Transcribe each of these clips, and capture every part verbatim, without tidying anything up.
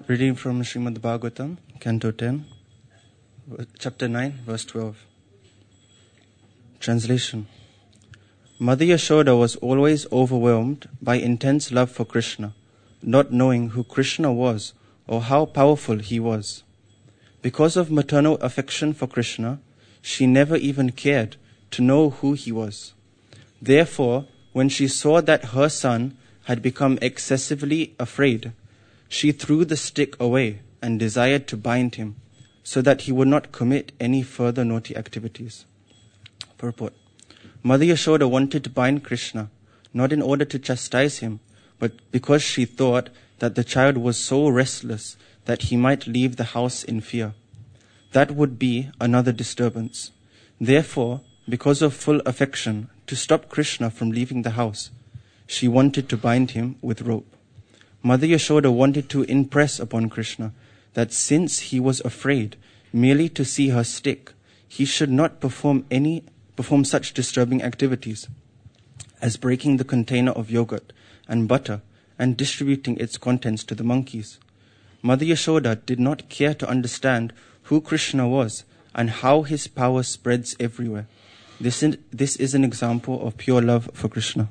Reading from Srimad Bhagavatam, Canto ten, Chapter nine, Verse twelve. Translation. Mother Yashoda was always overwhelmed by intense love for Krishna, not knowing who Krishna was or how powerful he was. Because of maternal affection for Krishna, she never even cared to know who he was. Therefore, when she saw that her son had become excessively afraid, she threw the stick away and desired to bind him, so that he would not commit any further naughty activities. Purport. Mother Yashoda wanted to bind Krishna, not in order to chastise him, but because she thought that the child was so restless that he might leave the house in fear. That would be another disturbance. Therefore, because of full affection, to stop Krishna from leaving the house, she wanted to bind him with rope. Mother Yashoda wanted to impress upon Krishna that since he was afraid merely to see her stick, he should not perform any perform such disturbing activities as breaking the container of yogurt and butter and distributing its contents to the monkeys. Mother Yashoda did not care to understand who Krishna was and how his power spreads everywhere. This is, this is an example of pure love for Krishna.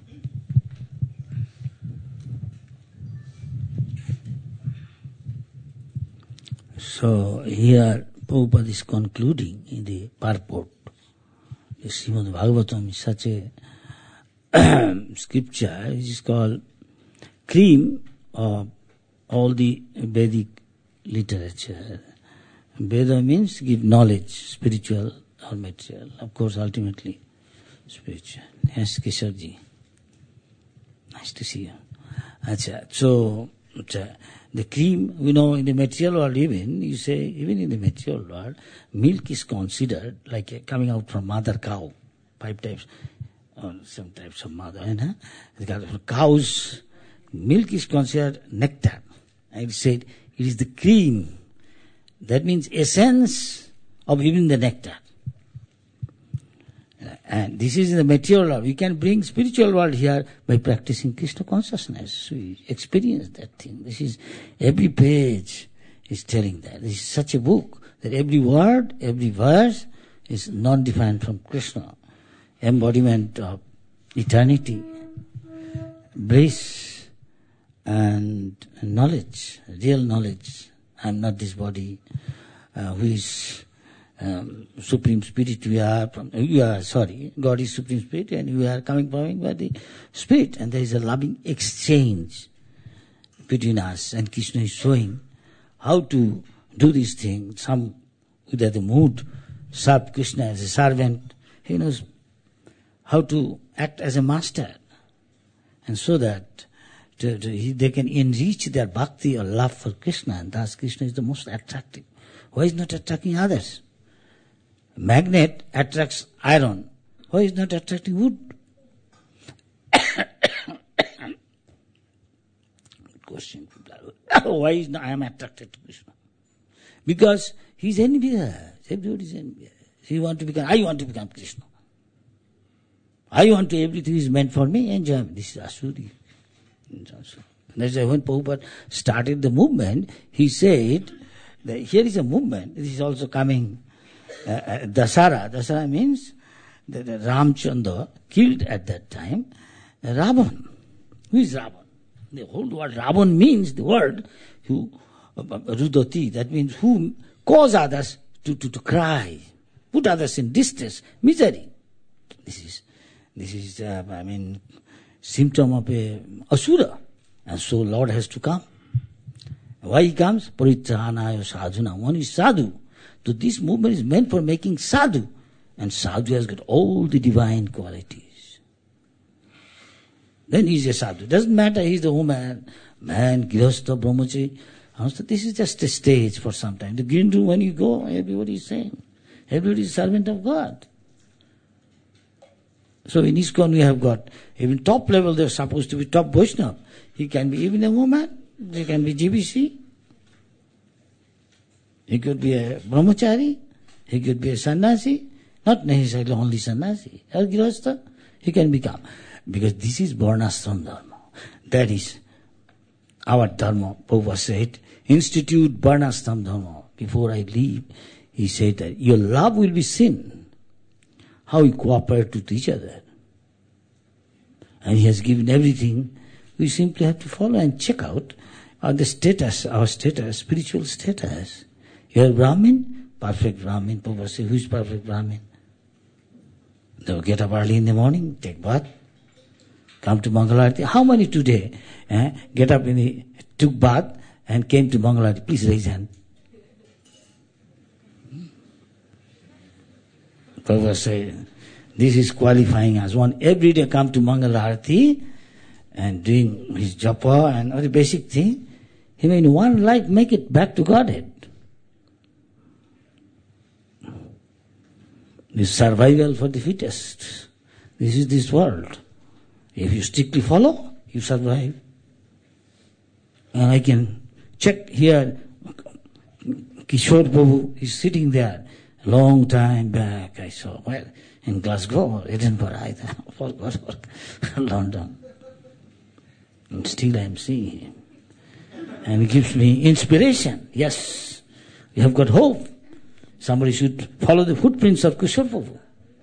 So here Prabhupada is concluding in the purport. The Srimad Bhagavatam is such a scripture, it is called cream of all the Vedic literature. Veda means give knowledge, spiritual or material. Of course, ultimately spiritual. Yes, Keshavji. Nice to see you. Achha, so, achha, the cream, we know in the material world even, you say, even in the material world, milk is considered like a, coming out from mother cow, five types, or some types of mother, eh? The cow's milk is considered nectar. I said, it is the cream. That means essence of even the nectar. And this is in the material world. We can bring spiritual world here by practicing Krishna consciousness. We experience that thing. This is, every page is telling that. This is such a book that every word, every verse is non-defined from Krishna. Embodiment of eternity, bliss, and knowledge, real knowledge. I am not this body, uh, who is Um, Supreme Spirit. We are from, we are, sorry, God is Supreme Spirit and we are coming from by the Spirit, and there is a loving exchange between us, and Krishna is showing how to do this thing. Some who are the mood, serve Krishna as a servant, he knows how to act as a master, and so that to, to, he, they can enrich their bhakti or love for Krishna, and thus Krishna is the most attractive. Why is not attracting others? Magnet attracts iron. Why is not attracting wood? Good question. Why is not I am attracted to Krishna? Because he is envious. Everybody is envious. He want to become. I want to become Krishna. I want to. Everything is meant for me. Enjoy. This is Asuri. That's why when Prabhupada started the movement, he said that here is a movement. This is also coming. Uh, uh, Dasara. Dasara means that uh, Ramchandra killed at that time uh, Ravan. Who is Ravan? The whole word Ravan means the word who uh, Rudoti. That means who cause others to, to, to cry, put others in distress, misery. This is this is uh, I mean symptom of a asura, and so Lord has to come. Why he comes? Paritrahanaya sadhuna. One is sadhu. So this movement is meant for making sadhu, and sadhu has got all the divine qualities. Then he is a sadhu. Doesn't matter he is the woman, man, grihastha, brahmachari. This is just a stage for some time. The green room, when you go, everybody is saying, everybody is servant of God. So in ISKCON we have got, even top level they are supposed to be top Vaishnava. He can be even a woman, he can be G B C. He could be a brahmachari, he could be a sannyasi, not necessarily only sannyasi, or grihastha, he can become. Because this is varnashram dharma. That is our dharma. Prabhupada said, institute Varnashram Dharma. Before I leave, he said that your love will be seen, how you cooperate with each other. And he has given everything. We simply have to follow and check out uh, the status, our status, spiritual status. You are Brahmin, perfect Brahmin. Prabhupada says, who is perfect Brahmin? They will get up early in the morning, take bath, come to Mangalarati. How many today eh, get up in the, took bath and came to Mangalarati? Please raise hand. Prabhupada said, this is qualifying us. One every day come to Mangalarati and doing his japa and all the basic thing. He may in one life make it back to Godhead. This survival for the fittest. This is this world. If you strictly follow, you survive. And I can check here, Kishore Prabhu is sitting there. Long time back I saw, well, in Glasgow, Edinburgh, either, forgot, London. And still I am seeing him. And he gives me inspiration. Yes, we have got hope. Somebody should follow the footprints of Kishore Prabhu.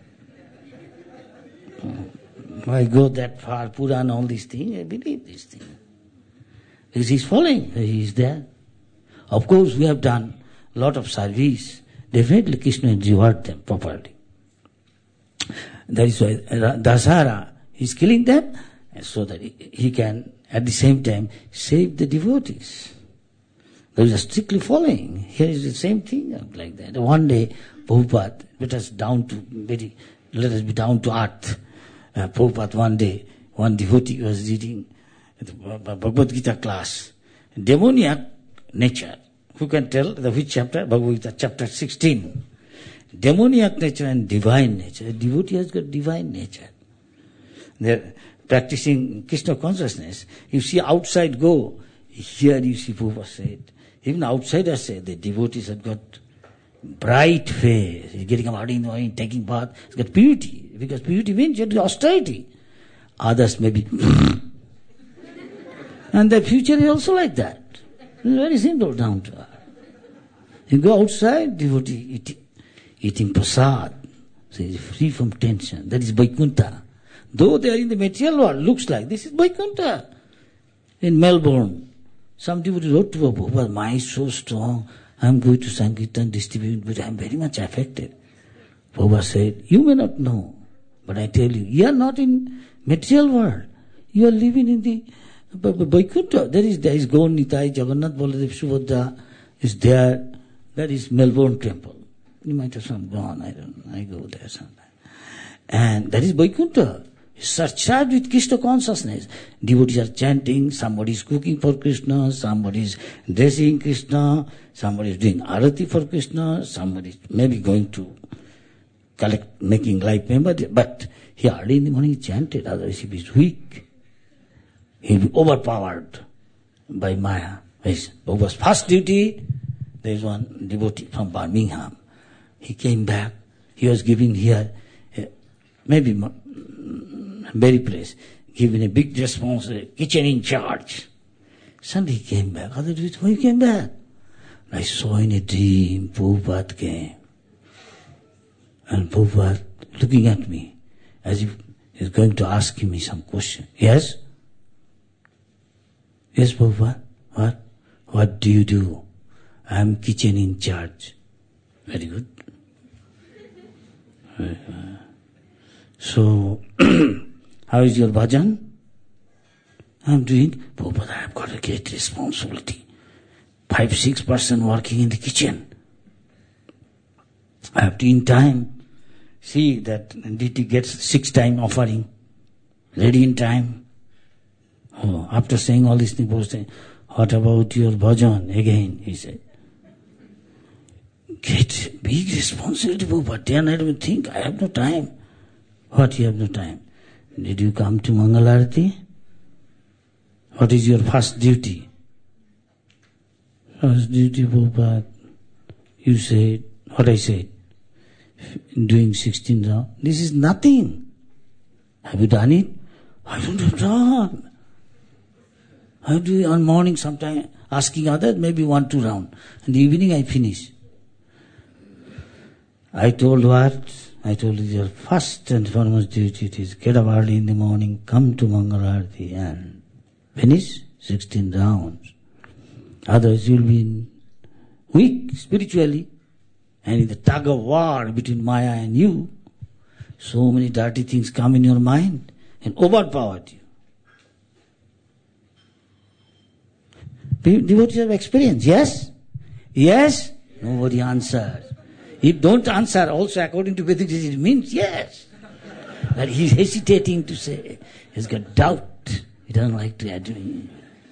I go that far, Puran, all these things, I believe these things. Because he's following, he is there. Of course, we have done a lot of service. Definitely Krishna will reward them properly. That is why Dasara is killing them, so that he can at the same time save the devotees. Those are strictly following. Here is the same thing like that. One day, Prabhupada, let us down to very, let us be down to earth. Uh, Prabhupada one day, one devotee was reading the Bhagavad Gita class. Demoniac nature. Who can tell the which chapter? Bhagavad Gita, chapter sixteen. Demoniac nature and divine nature. The devotee has got divine nature. They're practicing Krishna consciousness. You see outside go, here you see Prabhupada said. Even outsiders say the devotees have got bright face. He's getting up early in the morning, taking bath. He's got purity. Because purity means you have austerity. Others may be. And the future is also like that. It's very simple down to earth. You go outside, devotee eating, eating prasad. So he's free from tension. That is Vaikuntha. Though they are in the material world, looks like this is Vaikuntha. In Melbourne, some devotee wrote to Prabhu, well, mind is so strong, I am going to Sankirtan distribute, but I am very much affected. Prabhupada said, you may not know, but I tell you, you are not in material world. You are living in the Vaikuntha. There is, there is Gaur Nitai, Jagannath Baladev Subhadra is there. That is Melbourne temple. You might have some gone, I don't know, I go there sometimes. And that is Vaikuntha. Surcharged with Krishna consciousness. Devotees are chanting, somebody is cooking for Krishna, somebody is dressing Krishna, somebody is doing arati for Krishna, somebody is maybe going to collect, making life member. But he early in the morning chanted, otherwise if he is weak, he will be overpowered by Maya. His Prabhupada's first duty, there is one devotee from Birmingham. He came back, he was giving here, uh, maybe very place, given a big response, kitchen in charge. Suddenly he came back. Other days, why he came back? I saw in a dream, Prabhupada came. And Prabhupada looking at me, as if he's going to ask me some question. Yes? Yes, Prabhupada. What? What do you do? I am kitchen in charge. Very good. So, how is your bhajan? I am doing, Prabhupada, I have got a great responsibility. Five, six person working in the kitchen. I have to in time see that D T gets six time offering. Ready in time. Oh, after saying all these things, Prabhupada saying, what about your bhajan? Again, he said. Great, big responsibility, Prabhupada. Then I don't think, I have no time. What, you have no time? Did you come to Mangalarati? What is your first duty? First duty, Prabhupada. You said, what I said? Doing sixteen rounds. This is nothing. Have you done it? I don't have done. I do on morning sometime asking others, maybe one, two round. In the evening I finish. I told what? I told you your first and foremost duty is get up early in the morning, come to Mangalarti and finish sixteen rounds. Otherwise you'll be weak spiritually. And in the tug of war between Maya and you, so many dirty things come in your mind and overpowered you. Devotees have experience, yes? Yes? Nobody answers. If don't answer, also according to Vedic it means yes. But he's hesitating to say. He's got doubt. He doesn't like to admit.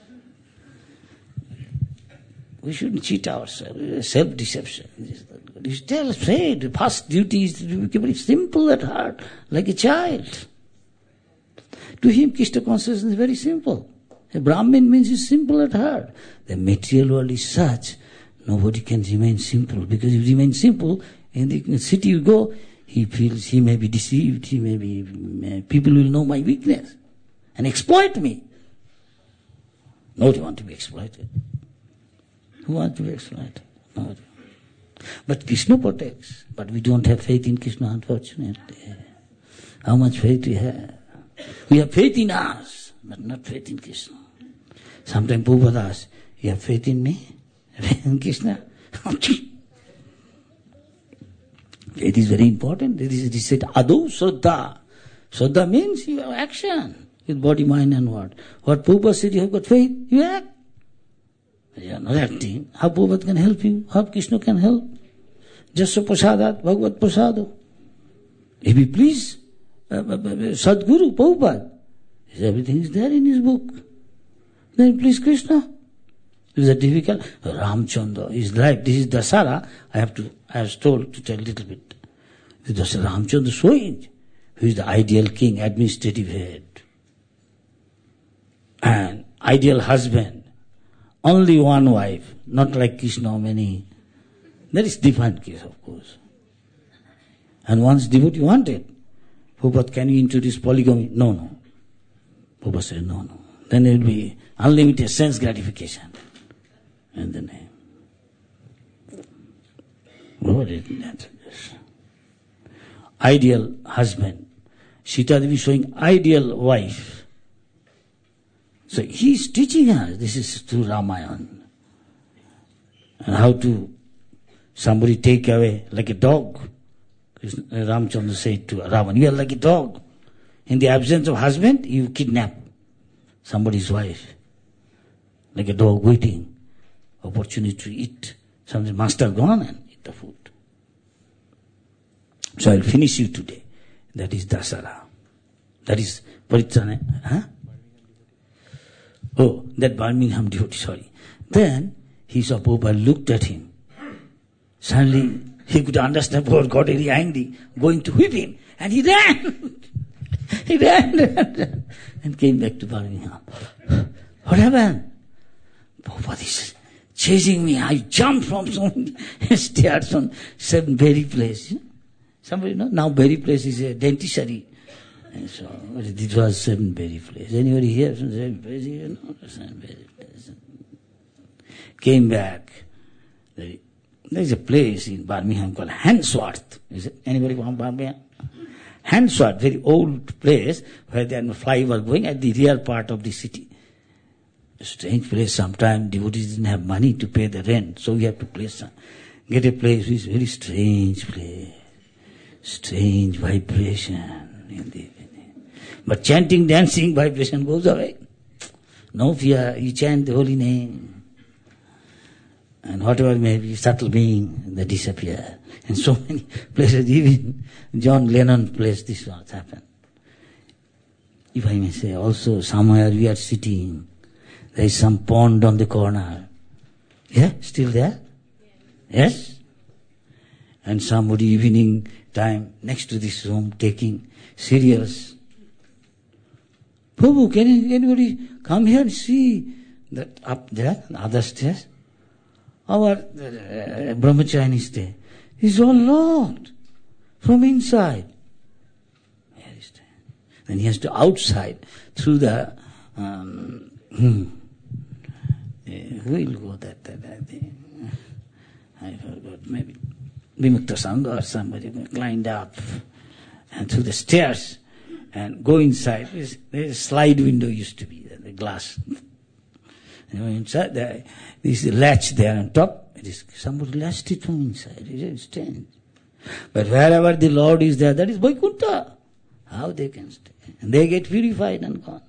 We shouldn't cheat ourselves. Self-deception. You tell, say, the first duty is to be very simple at heart, like a child. To him, Krishna consciousness is very simple. A Brahmin means he's simple at heart. The material world is such, nobody can remain simple. Because if you remain simple, in the city you go, he feels he may be deceived, he may be, people will know my weakness and exploit me. Nobody wants to be exploited. Who wants to be exploited? Nobody. But Krishna protects. But we don't have faith in Krishna, unfortunately. How much faith we have? We have faith in us, but not faith in Krishna. Sometimes Prabhupada asks, you have faith in me? Faith in Krishna? Faith is very important. It is, it is said, Adu Shraddha. Shraddha means you have action with body, mind and word. What Prabhupada said, you have got faith, you act. You are not acting. How Prabhupada can help you? How Krishna can help? Jasya prasadat, Bhagavad prasado. If you please, uh, uh, uh, Sadguru, Prabhupada, everything is there in his book. Then please Krishna. Is that difficult? Ramchandra, his life, this is Dasara. I have to, I was told to tell a little bit. This is Ramchandra showing who is the ideal king, administrative head. And ideal husband. Only one wife, not like Krishna, many. That is different case, of course. And once devotee wanted, Prabhupada, can you introduce polygamy? No, no. Prabhupada said, no, no. Then there will be unlimited sense gratification. And then, Prabhupada didn't answer this. Ideal husband. Sita Devi showing ideal wife. So he is teaching us, this is through Ramayana. And how to, somebody take away like a dog. Ramchandra said to Ravan, you are like a dog. In the absence of husband, you kidnap somebody's wife. Like a dog waiting, opportunity to eat. Something master gone and eat the food. So I'll finish you today. That is Dasara. That is Paritrana. Huh? Oh, that Birmingham devotee, sorry. Then he saw Prabhupada looked at him. Suddenly he could understand Prabhupada got very angry, going to whip him. And he ran. he ran, ran, ran and came back to Birmingham. What happened? Prabhupada is chasing me. I jumped from some stairs from Seven Berry Place. Somebody know? Now Berry Place is a dentistry. And so, it was Seven Berry Place. Anybody here from Seven Berry? You know, Seven Berry Place. Came back. There is a place in Birmingham called Handsworth. Is it anybody from Birmingham? Handsworth, very old place where the flyover going at the rear part of the city. A strange place. Sometimes devotees didn't have money to pay the rent, so we have to place some, get a place which is very strange place. Strange vibration in the But chanting, dancing, vibration goes away. No fear, you chant the holy name. And whatever may be subtle being, they disappear. And so many places, even John Lennon place, this what happened. If I may say, also somewhere we are sitting, there is some pond on the corner. Yeah, still there? Yes? And somebody evening time next to this room taking cereals. Prabhu, can anybody come here and see that up there, the other stairs? Our uh, brahmachari is there. It's all locked from inside. Where is that? Then he has to outside through the um, hmm, who will go that, that, that thing? I forgot, maybe Vimukta Sangha or somebody climbed up and through the stairs and go inside. There's a slide window used to be there, the glass. You know, inside there, this latch there on top. It is somebody latched it from inside. It stands. But wherever the Lord is there, that is Vaikuntha. How they can stay? And they get purified and gone.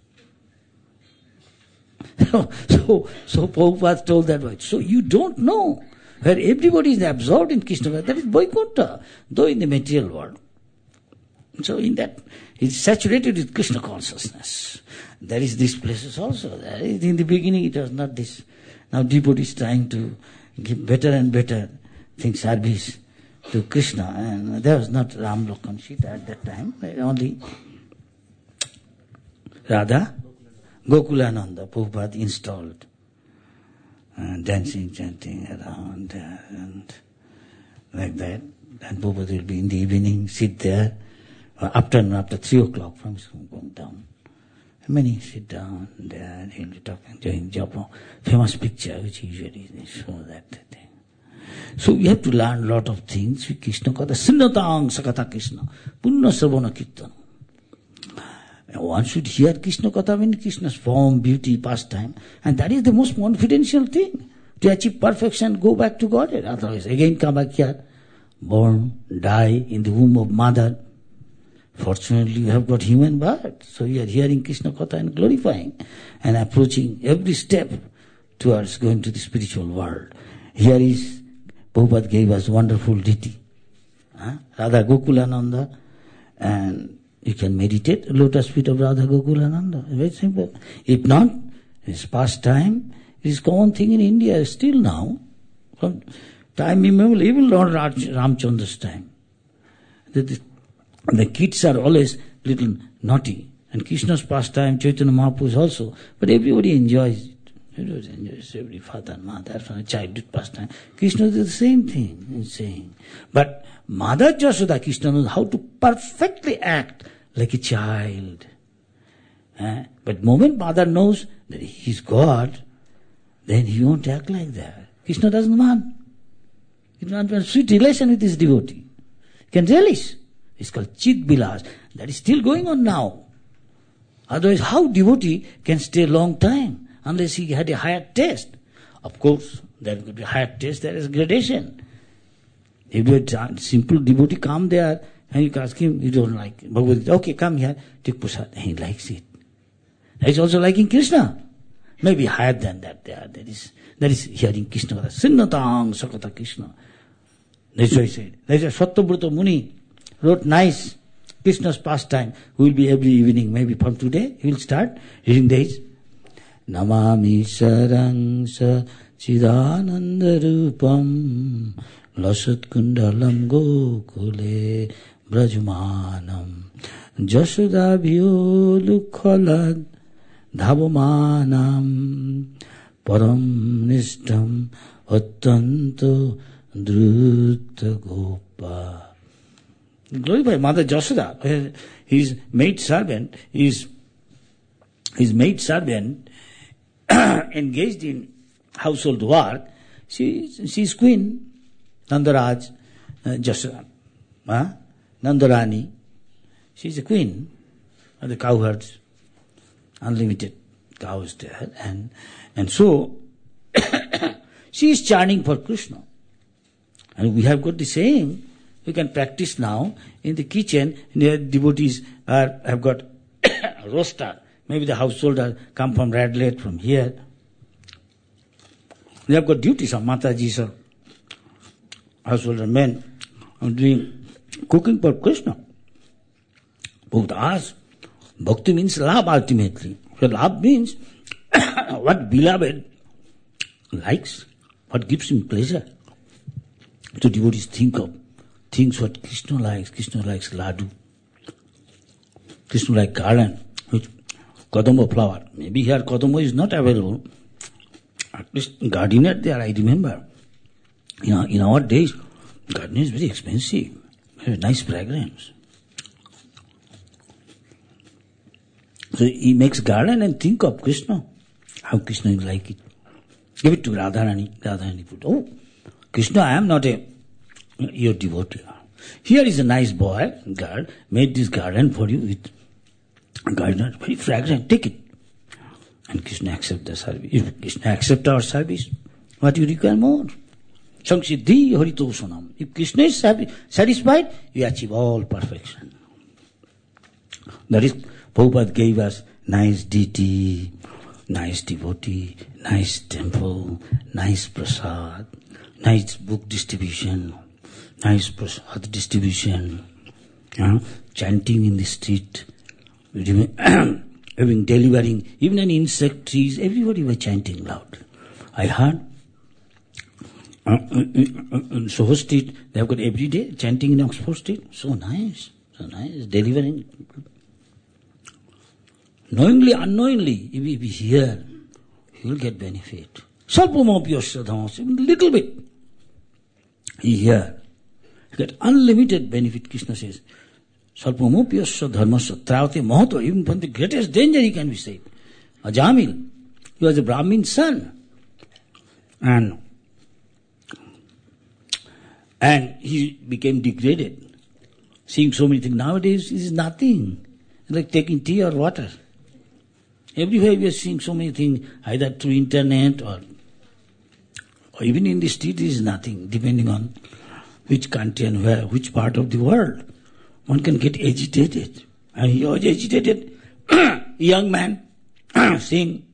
so, so, so Prabhupada told that way. So you don't know where everybody is absorbed in Krishna. That is Vaikuntha, though in the material world. So in that, it's saturated with Krishna consciousness. There is these places also. In the beginning it was not this. Now devotees trying to give better and better things, service to Krishna. And there was not Ram, Lakshmana, Sita at that time. Only Radha, Gokulananda, Prabhupada installed. And dancing, chanting around uh, and like that. And Prabhupada will be in the evening, sit there. Afternoon, after three o'clock, from going down. Many sit down there and he'll be talking, doing japa. Famous picture which usually they show that thing. So we have to learn a lot of things with Krishna Katha. Sinnatang Sakata Krishna. Punna Sarvana Kirtana. One should hear Krishna Katha in Krishna's form, beauty, pastime. And that is the most confidential thing. To achieve perfection, go back to Godhead. Otherwise, again come back here. Born, die in the womb of mother. Fortunately, we have got human birth. So we are hearing Krishna Katha and glorifying and approaching every step towards going to the spiritual world. Here is, Prabhupada gave us wonderful ditty. Huh? Radha Gokulananda, and you can meditate the lotus feet of Radha Gokulananda. Very simple. If not, it's past time. It is common thing in India still now. From time immemorial, even Lord Ramchandra's time. The, the, the kids are always little naughty. And Krishna's pastime, Chaitanya Mahaprabhu also. But everybody enjoys it. Everybody enjoys every father and mother from a childhood pastime. Krishna is the same thing in saying. But Mother Jasoda, Krishna knows how to perfectly act like a child. Eh? But moment mother knows that he is God, then he won't act like that. Krishna doesn't want. He doesn't want sweet relation with his devotee. He can relish. It's called Chit Bilas. That is still going on now. Otherwise, how devotee can stay a long time unless he had a higher taste? Of course, there could be higher taste, there is gradation. If you are simple devotee come there and you ask him, you don't like it. Bhagavad Gita, okay, come here, take prasad. He likes it. That is also liking Krishna. Maybe higher than that there. That is, that is hearing Krishna. Sinnatang Sakata Krishna. That's what he said. That's why Sattvabrata Muni wrote nice Krishna's pastime. Will be every evening, maybe from today, he will start reading this. Namami Sarang Sa Chidananda Rupam Lasat Kundalam Gokule Brajmanam Jasudabhyo Lukhalad Dhavamanam Param Nishtam Attanto Druta Gopa. Glorify Mother Jasoda, his maid servant, his, his maid servant engaged in household work. She, she is queen, Nandaraj, uh, Jasoda, huh? Nandarani. She is a queen of the cowherds, unlimited cows there, and and so she is churning for Krishna. And we have got the same. We can practice now in the kitchen. Near devotees are have got a roaster. Maybe the householder come from Radlett, from here. They have got duties of Mataji, or householder men are doing cooking for Krishna. Both ask, bhakti means love ultimately. So love means what beloved likes, what gives him pleasure. So devotees think of things what Krishna likes. Krishna likes laddu. Krishna likes garland with kadamba flower. Maybe here kadamba is not available. At least gardenia there, I remember. You know, in our days, gardenia is very expensive. Very nice fragrance. So he makes garland and think of Krishna. How Krishna will like it. Give it to Radharani. Radharani put, oh, Krishna, I am not a your devotee. Here is a nice boy, girl, made this garden for you with garden, very fragrant, take it. And Krishna accept the service. If Krishna accept our service, what you require more? Samsiddhi haritoshanam. If Krishna is satisfied, you achieve all perfection. That is, Prabhupada gave us nice deity, nice devotee, nice temple, nice prasad, nice book distribution, nice prasad distribution, uh, chanting in the street, having delivering, even an insect trees, everybody was chanting loud. I heard uh, in Soho Street, they have got every day chanting in Oxford Street. So nice, so nice, delivering. Knowingly, unknowingly, if we hear, he will get benefit. Salpamopyasya dhamasya, little bit. He hear, he get unlimited benefit, Krishna says. Salpamopyasya dharmasya trayate mahato, even from the greatest danger he can be saved. Ajamil, he was a Brahmin's son. And, and he became degraded. Seeing so many things. Nowadays, it is nothing. It's like taking tea or water. Everywhere we are seeing so many things, either through internet or, or even in the street, it is nothing, depending on which country and where, which part of the world. One can get agitated. And he was agitated, young man, seeing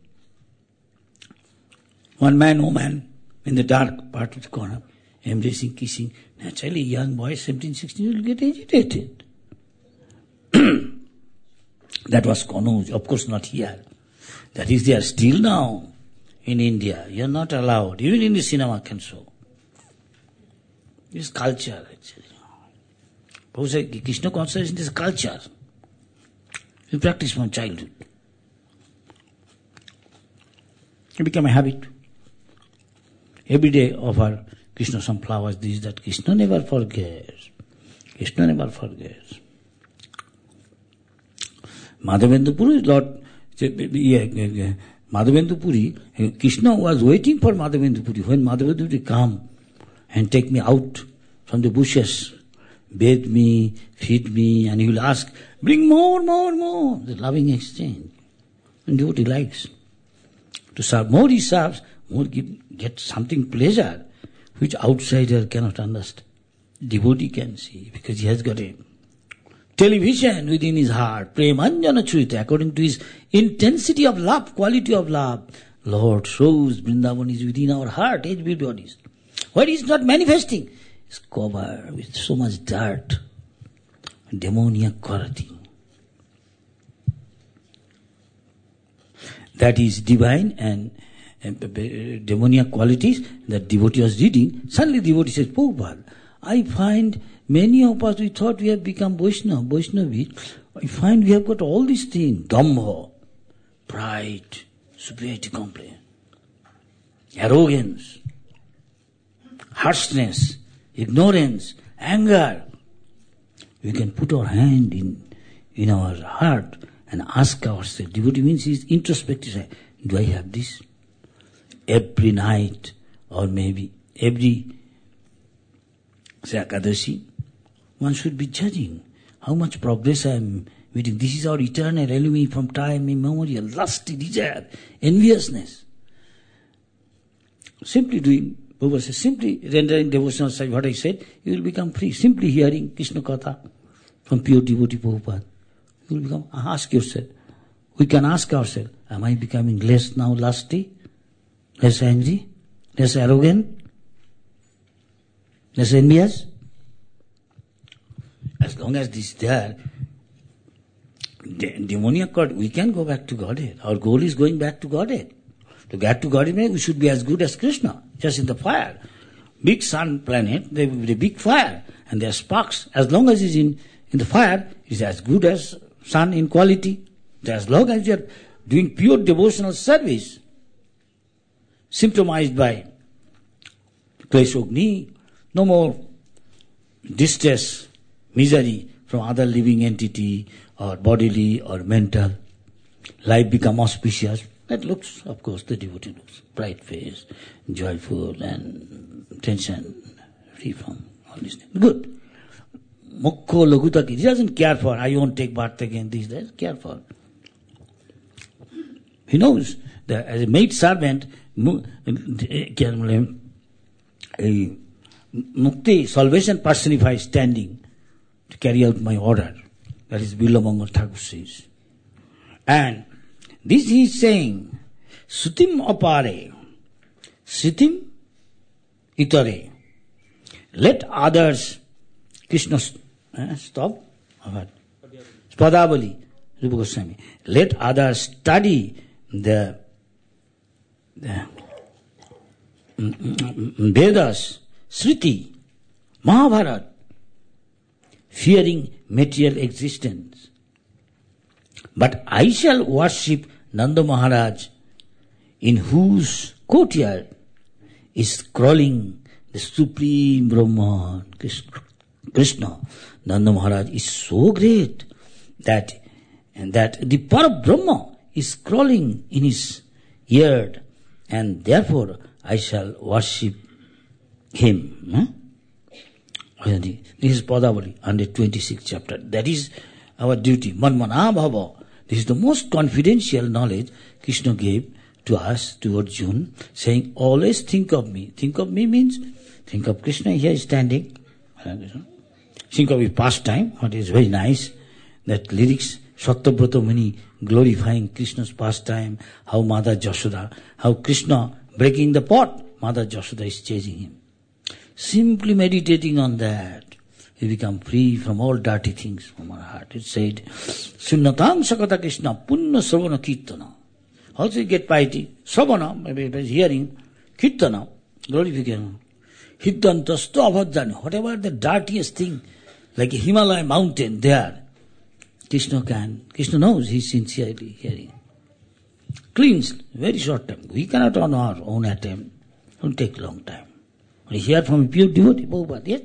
one man, woman, in the dark part of the corner, embracing, kissing. Naturally, young boy, seventeen, sixteen, will get agitated. That was Kannauj, of course not here. That is there still now in India. You are not allowed, even in the cinema can show. This culture actually. Krishna consciousness is culture. We practice from childhood. It became a habit. Every day offer Krishna some flowers, this, that. Krishna never forgets. Krishna never forgets. Madhavendra Puri, Lord, Madhavendra Puri, Krishna was waiting for Madhavendra Puri. When Madhavendra Puri come and take me out from the bushes, bathe me, feed me, and he will ask, bring more, more, more. The loving exchange. And devotee likes to serve. More he serves, more give, get something pleasure, which outsider cannot understand. Devotee can see, because he has got a television within his heart, Premanjana Churita, according to his intensity of love, quality of love. Lord shows Vrindavan is within our heart, H B bodies. What is not manifesting is covered with so much dirt, demoniac quality. That is divine and uh, demoniac qualities that devotee was reading. Suddenly devotee says, Prabhupada, I find many of us, we thought we have become Vaishnava, Vaishnavi. I find we have got all these things. Dambha, pride, superiority complex, arrogance, harshness, ignorance, anger. We can put our hand in, in our heart and ask ourselves. Devotee means he is introspective. Do I have this? Every night or maybe every say Ekadashi, one should be judging how much progress I am meeting. This is our eternal enemy from time immemorial, lusty desire, enviousness. Simply doing, Prabhupada says, simply rendering devotional service, what I said, you will become free. Simply hearing Krishna Katha from pure devotee Prabhupada, you will become, ask yourself. We can ask ourselves, am I becoming less now lusty, less angry, less arrogant, less envious? As long as this is there, de- demoniac God, we can go back to Godhead. Our goal is going back to Godhead. To get to Godhead, we should be as good as Krishna, just in the fire. Big sun planet, they the big fire, and there are sparks. As long as it's in, in the fire, it's as good as sun in quality. As long as you are doing pure devotional service, symptomized by Kleshogni, no more distress, misery from other living entity or bodily or mental. Life become auspicious. That looks, of course, the devotee looks bright face, joyful and tension free from all these things. Good. Mukho lagutaki. He doesn't care for, I won't take bath again, these days. Care for. He knows that as a maid servant, a mukti, salvation personified standing to carry out my order. That is Bilamangal Thakur says. And this he is saying, Sutim apare, Sitim itare. Let others, Krishna, eh, stop, Padavali, Rupa Goswami. Let others study the, the Vedas, Sriti, Mahabharata, fearing material existence. But I shall worship Nanda Maharaj, in whose courtyard is crawling the Supreme Brahman, Krishna. Nanda Maharaj is so great that, and that the Parabrahma is crawling in his yard, and therefore I shall worship him. Huh? This is Padavali, one hundred twenty-sixth chapter. That is our duty. Manmana bhava. This is the most confidential knowledge Krishna gave to us, to Arjuna, saying, always think of me. Think of me means, think of Krishna here standing. Think of his pastime, what is very nice. That lyrics, Satyavrata Muni glorifying Krishna's pastime, how Mother Jashoda, how Krishna breaking the pot, Mother Jashoda is chasing him. Simply meditating on that, we become free from all dirty things from our heart. It said, Sunnatang Sakata Krishna, Punna Savana Kirtana. Also you get piety, Savana, maybe hearing, Kirtana, glorification. Hiddanta Stavadjani, whatever the dirtiest thing, like a Himalaya mountain there, Krishna can, Krishna knows he is sincerely hearing. Cleansed, very short time. We cannot on our own attempt. It will take a long time. We hear from a pure devotee, Prabhupada, yes?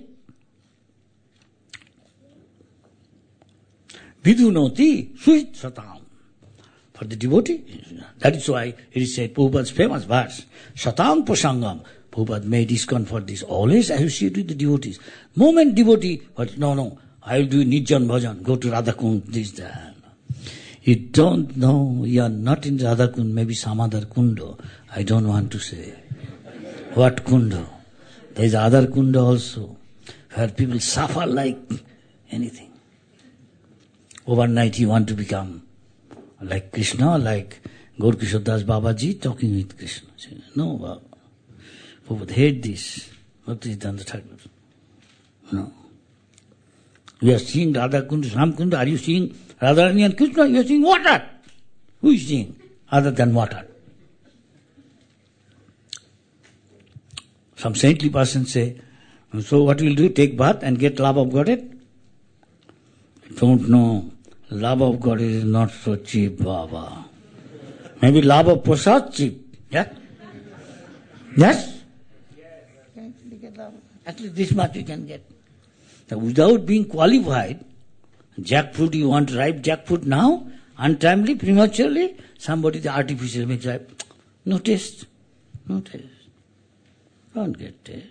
Vidunoti Suhit Satam. For the devotee, that is why it is said, Prabhupada's famous verse, Satam Pasangam. Prabhupada made ISKCON for this. Always associate with the devotees. Moment devotee, but no, no, I will do Nijjan Bhajan, go to Radhakund, this, that. You don't know, you are not in Radhakund, maybe some other kundo. I don't want to say. What kundo? There is other kundo also, where people suffer like anything. Overnight you want to become like Krishna, like Gaur Kishore Das Babaji talking with Krishna. No, Baba. Prabhupada hate this. Bhaktisiddhanta Thakur. No. We are seeing Radha Kunda, Ram Kunda. Are you seeing Radharani and Krishna? You are seeing water. Who is seeing other than water? Some saintly persons say, so what we'll do, take bath and get love of Godhead? Don't know. Love of God is not so cheap, Baba. Maybe love of prasad cheap. Yeah? Yes? At least this much you can get. So without being qualified, jackfruit, you want ripe jackfruit now, untimely, prematurely, somebody the artificial makes ripe. No taste. No taste. Don't get taste.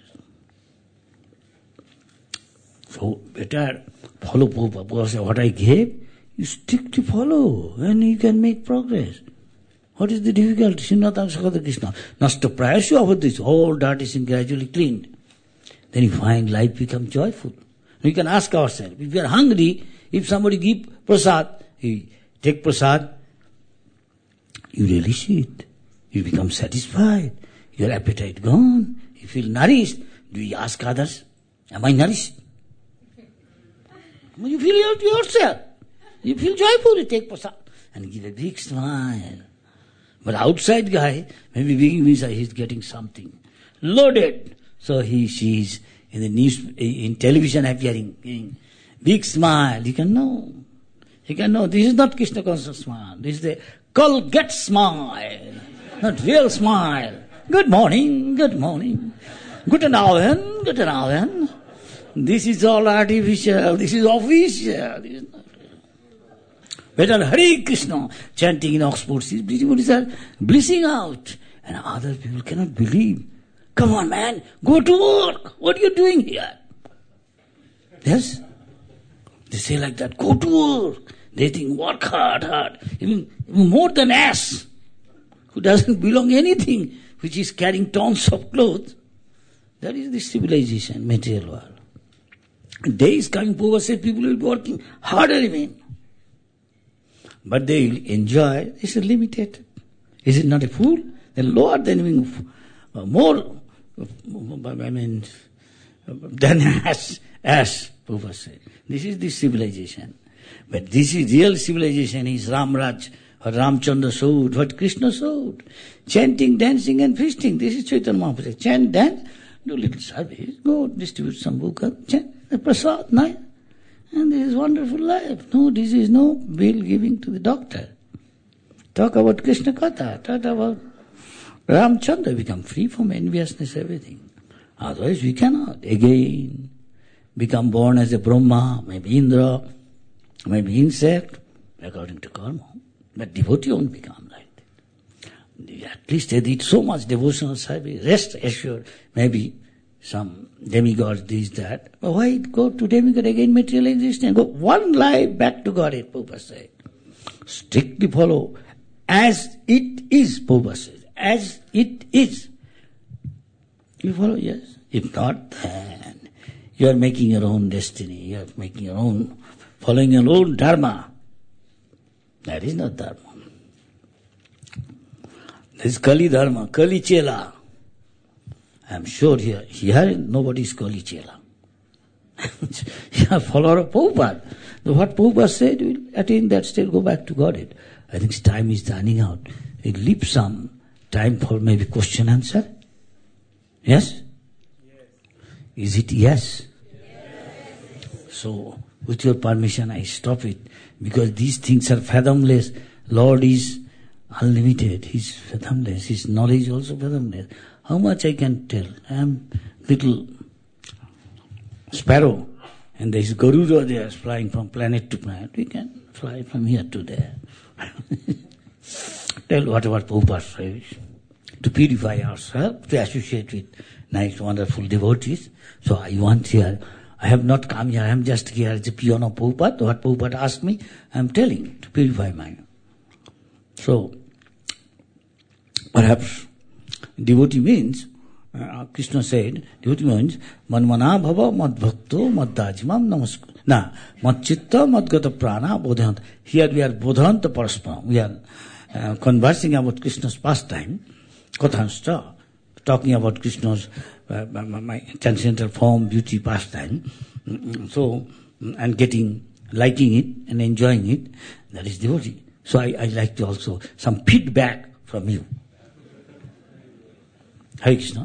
So better follow Prabhupada. Because what I gave, you stick to follow and you can make progress. What is the difficulty? Srinatang Sakata Krishna. Nasta prayasya of this, all dirty sin gradually cleaned. Then you find life becomes joyful. We can ask ourselves, if we are hungry, if somebody give prasad, you take prasad, you relish it. You become satisfied. Your appetite gone. You feel nourished. Do you ask others, am I nourished? You feel it yourself. You feel joyful, you take prasad and give a big smile. But outside guy, maybe big means he's getting something loaded. So he, she's in the news, in television appearing, big smile. You can know. You can know. This is not Krishna conscious smile. This is the Colgate smile. Not real smile. Good morning, good morning. Guten Abend, guten Abend. This is all artificial. This is official. This is not real. Better Hare Krishna chanting in Oxford. These devotees are blissing out. And other people cannot believe. Come on, man, go to work. What are you doing here? Yes? They say like that, go to work. They think work hard, hard. Even, even more than ass, who doesn't belong anything, which is carrying tons of clothes. That is the civilization, material world. Day is coming, Prabhupada said people will be working harder even. But they will enjoy, this is limited. Is it not a fool? They're lower than uh, more, uh, I mean, uh, than ass, ass, Prabhupada said. This is the civilization. But this is real civilization, is Ramraj, what Ramchandra showed, what Krishna showed. Chanting, dancing and feasting. This is Chaitanya Mahaprabhu. Chant, dance, do little service, go distribute some book, chant, the prasad, no? And this is wonderful life. No disease, no bill giving to the doctor. Talk about Krishna Katha, talk about Ramchandra, become free from enviousness, everything. Otherwise we cannot. Again, become born as a Brahma, maybe Indra, maybe insect, according to karma. But devotee won't become like that. At least they did so much devotional service. Rest assured, maybe some demigod this, that. But why go to demigod again, material existence? Go one life back to Godhead, Prabhupada said. Strictly follow as it is, Prabhupada said. As it is. You follow? Yes. If not, then you are making your own destiny. You are making your own, following your own dharma. That is not dharma. This is Kali dharma, Kali Chela. I am sure here, here nobody is Kali Chela. You are follower of Prabhupada. So what Prabhupada said, will attain that state, go back to Godhead. I think time is running out. We'll leave some time for maybe question answer. Yes? Yes. Is it yes? Yes? So, with your permission, I stop it. Because these things are fathomless. Lord is unlimited. He's fathomless. His knowledge also fathomless. How much I can tell? I am little sparrow. And there is Garuda there flying from planet to planet. We can fly from here to there. Tell whatever Prabhupada says. To purify ourselves, to associate with nice, wonderful devotees. So I want here, I have not come here, I am just here as a peon of Prabhupada. What Prabhupada asked me, I am telling, to purify mind. So, perhaps devotee means, uh, Krishna said, devotee means, manmana bhava mad bhakto mad dajimam namaskar. Na, mad chitta mad gata prana bodhant. Here we are bodhant parasparam. We are uh, conversing about Krishna's pastime. Kathansta, talking about Krishna's uh, my transcendental form, beauty, pastime. So, and getting, liking it and enjoying it, that is devotee. So I, I like to also, some feedback from you. Hare Krishna.